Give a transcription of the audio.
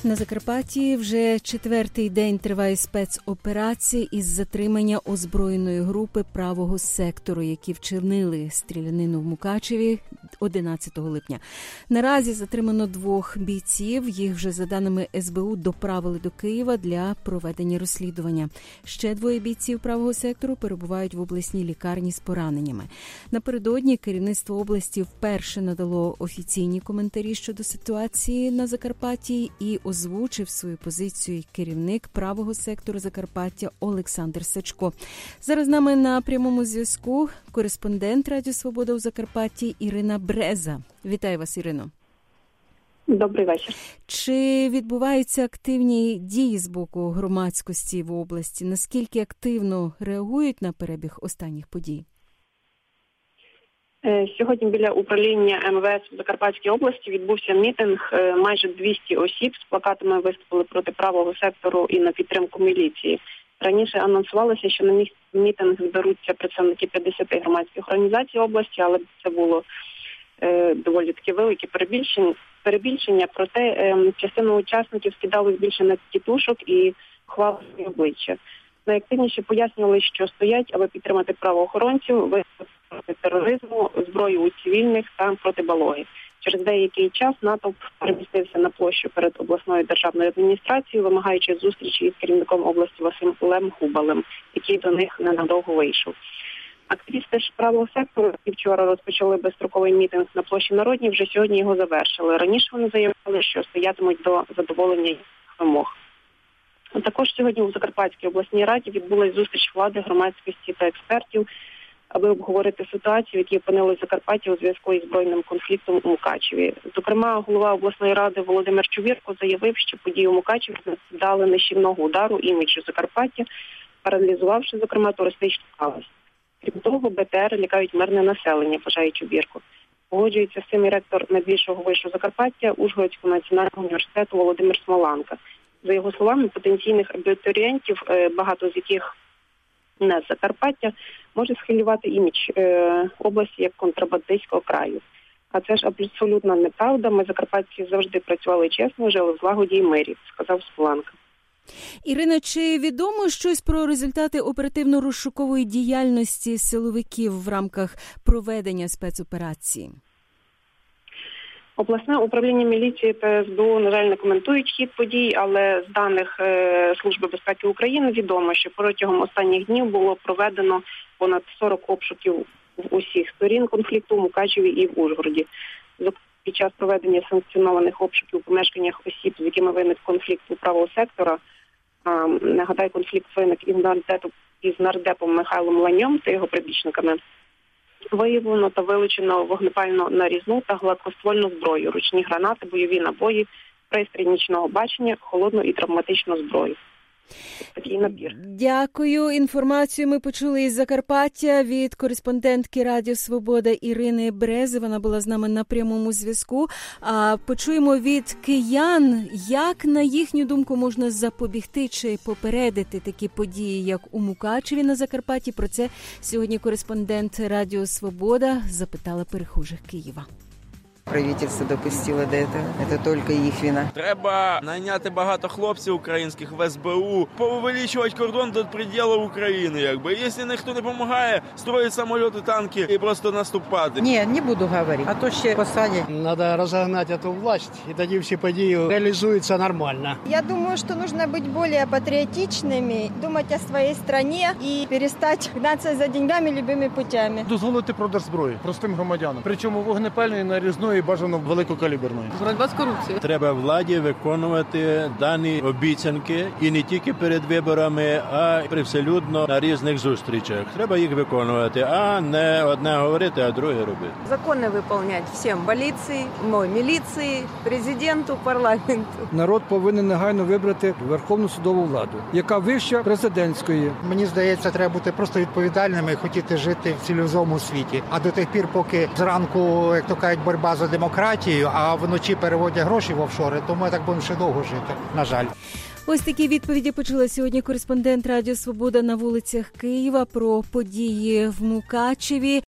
На Закарпатті вже четвертий день триває спецоперація із затримання озброєної групи правого сектору, які вчинили стрілянину в Мукачеві 11 липня. Наразі затримано 2 бійців. Їх вже, за даними СБУ, доправили до Києва для проведення розслідування. Ще 2 бійців правого сектору перебувають в обласній лікарні з пораненнями. Напередодні керівництво області вперше надало офіційні коментарі щодо ситуації на Закарпатті і озвучив свою позицію керівник правого сектору Закарпаття Олександр Сачко. Зараз з нами на прямому зв'язку кореспондент Радіо Свобода у Закарпатті Ірина Бреза. Вітаю вас, Ірино. Добрий вечір. Чи відбуваються активні дії з боку громадськості в області? Наскільки активно реагують на перебіг останніх подій? Сьогодні біля управління МВС в Закарпатській області відбувся мітинг. Майже 200 осіб з плакатами виступили проти правого сектору і на підтримку міліції. Раніше анонсувалося, що на мітинг зберуться представники 50 громадських організацій області, але це було доволі таки велике перебільшення. Проте частину учасників скидали більше на тітушок і хвалили обличчя. Найактивніше пояснювали, що стоять, аби підтримати правоохоронців, виступити проти тероризму, зброю у цивільних та проти балоги. Через деякий час натовп перемістився на площу перед обласною державною адміністрацією, вимагаючи зустрічі із керівником області Василем Губалем, який до них ненадовго вийшов. Активісти ж правого сектору, які вчора розпочали безстроковий мітинг на площі Народній, вже сьогодні його завершили. Раніше вони заявили, що стоятимуть до задоволення їх вимог. Також сьогодні у Закарпатській обласній раді відбулась зустріч влади, громадськості та експертів, аби обговорити ситуацію, в якій опинилось Закарпаття у зв'язку із збройним конфліктом у Мукачеві. Зокрема, голова обласної ради Володимир Чубірко заявив, що події у Мукачеві дали нищівного удару іміджу Закарпаття, паралізувавши, зокрема, туристичну галузь. Крім того, БТР лякають мирне населення, вважає Чубірко. Погоджується з цим і ректор найбільшого вишу Закарпаття Ужгородського національного університету Володимир Смоланка. За його словами, потенційних абітурієнтів, багато з яких не з Закарпаття, може схилювати імідж області як контрабандистського краю. А це ж абсолютно неправда. Ми, закарпатці, завжди працювали чесно, жили в злагоді і мирі, сказав Смоланка. Ірино, чи відомо щось про результати оперативно-розшукової діяльності силовиків в рамках проведення спецоперації? Обласне управління міліції та СБУ, на жаль, не коментують хід подій, але з даних Служби безпеки України відомо, що протягом останніх днів було проведено понад 40 обшуків в усіх сторін конфлікту в Мукачеві і в Ужгороді. Під час проведення санкціонованих обшуків у помешканнях осіб, з якими виник конфлікт у правого сектора, нагадаю, конфлікт виник із нардепом Михайлом Ланьом та його прибічниками, виявлено та вилучено вогнепальну нарізну та гладкоствольну зброю, ручні гранати, бойові набої, пристрій нічного бачення, холодну і травматичну зброю. Такий набір. Дякую. Інформацію ми почули із Закарпаття від кореспондентки Радіо Свобода Ірини Брези. Вона була з нами на прямому зв'язку. А почуємо від киян, як, на їхню думку, можна запобігти чи попередити такі події, як у Мукачеві на Закарпатті. Про це сьогодні кореспондент Радіо Свобода запитала перехожих Києва. Правительство допустило до этого. Это только їх вина. Треба найняти багато хлопців українських в СБУ, повеличувати кордон до пределу України, якби. Якщо ніхто не допомагає, строїть самоліти, танки і просто наступати. Ні, не буду говорити, а то ще посадять. Треба розігнати цю власть, і тоді всі події реалізуються нормально. Я думаю, що потрібно бути більш патріотичними, думати о своїй країні і перестати гнатися за деньгами любими путями. Дозволити продаж зброї простим громадянам, причому вогнепальної, нарізної, і бажано великокаліберної. Боротьба з корупцією. Треба владі виконувати дані обіцянки і не тільки перед виборами, а й привселюдно на різних зустрічах. Треба їх виконувати, а не одне говорити, а друге робити. Закони виконувати всім поліції, міліції, президенту, парламенту. Народ повинен негайно вибрати Верховну судову владу, яка вища президентської. Мені здається, треба бути просто відповідальними і хотіти жити в цивілізованому світі. А до тих пір, поки зранку, як то кажуть, боротьба за демократію, а вночі переводять гроші в офшори, то ми так будемо ще довго жити, на жаль. Ось такі відповіді почула сьогодні кореспондент Радіо Свобода на вулицях Києва про події в Мукачеві.